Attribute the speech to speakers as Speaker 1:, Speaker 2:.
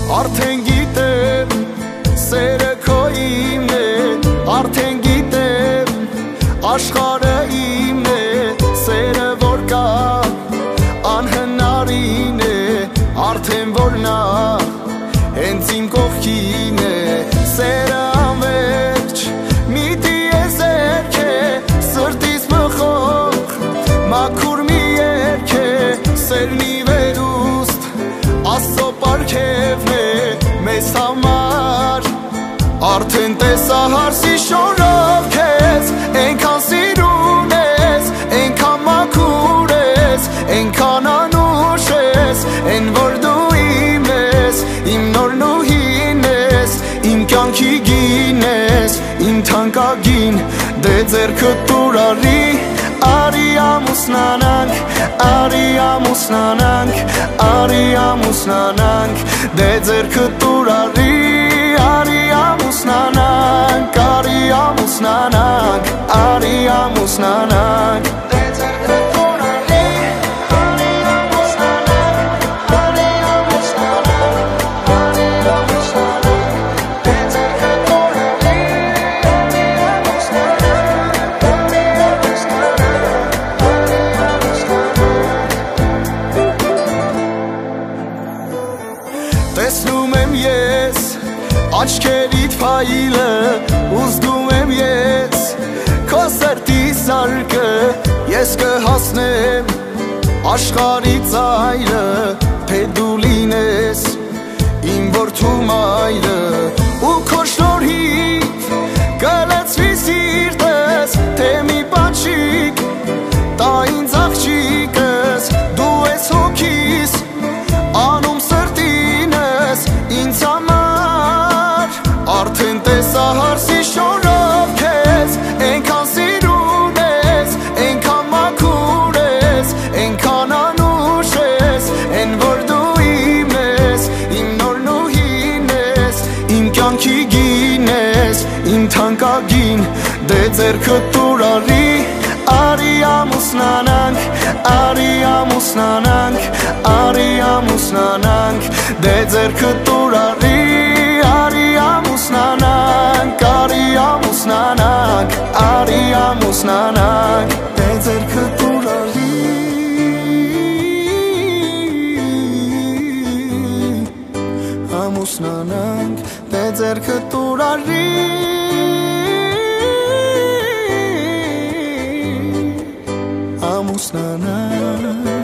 Speaker 1: Արդեն գիտեմ սերը քո իմն է Արդեն գիտեմ աշխարհը իմն է Սերը որ կա անհնարին է Արդեն որ նա հենց իմ կողքին է Սերը անվերջ միտի է զերք է Սրտիս մխող մաքուր մի երգ է Սերն ի վերուստ Աստծո պարգևն է մեզ համար Արդեն տեսա հարսի շորով քեզ Ենքան սիրուն ես, ենքան մաքուր ես Ենքան անուշ ես, են որ դու իմ ես Իմ նորն ու հին ես, իմ կյանքի գին ես Իմ թանկագին, դե ձեռքդ տուր Արի ամուսնանանք, արի ամուսնանանք, արի ամուսնանանք Դե ձեռքդ տուր արի ամուսնանանք, արի ամուսնանանք, արի ամուսնանանք Դե ձեռքդ տուր արի ամուսնանանք, արի ամուսնանանք, արի ամուսնանանք Դե ձեռքդ տուր արի ամուսնանանք, արի Տեսնում եմ ես աչքերիդ փայլը Ուզգում եմ ես քո սրտի սարքը Ես կհասնեմ աշխարհի ծայրը Թե դու լինես իմ որդու մայրը Ու քո շնորհիվ կլցվի սիրտս Թե մի պատշիկ տա ինձ աղջիկս Դու ես հոգիս անում սրտինս ինձ համար Արդեն տեսա հարսի շորով քեզ Ենքան սիրուն ես, ենքան մաքուր ես Ենքան անուշ ես, են որ դու իմ ես Իմ նորն ու հին ես, իմ կյանքի գին ես Իմ թանկագին, դե ձեռքդ տուր Արի ամուսնանանք, արի ամուսնանանք, արի ամուսնանանք Դե ձեռքդ տուր արի ամուսնանանք, արի ամուսնանանք, արի ամուսնանանք Դե ձեռքդ տուր ամուսնանանք, դե ձեռքդ տուր ամուսնանանք